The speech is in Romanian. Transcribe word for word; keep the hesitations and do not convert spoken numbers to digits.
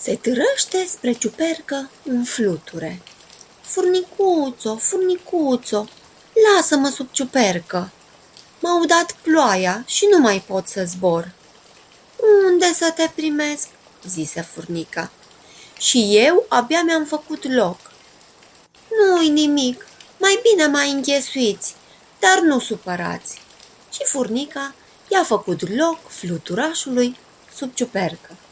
Se târăște spre ciupercă un fluture. Furnicuțo, furnicuțo, lasă-mă sub ciupercă. M-a udat ploaia și nu mai pot să zbor. Unde să te primesc? Zise furnica. Și eu abia mi-am făcut loc. Nu-i nimic, mai bine mai înghesuiți, dar nu supărați. Și furnica i-a făcut loc fluturașului sub ciupercă.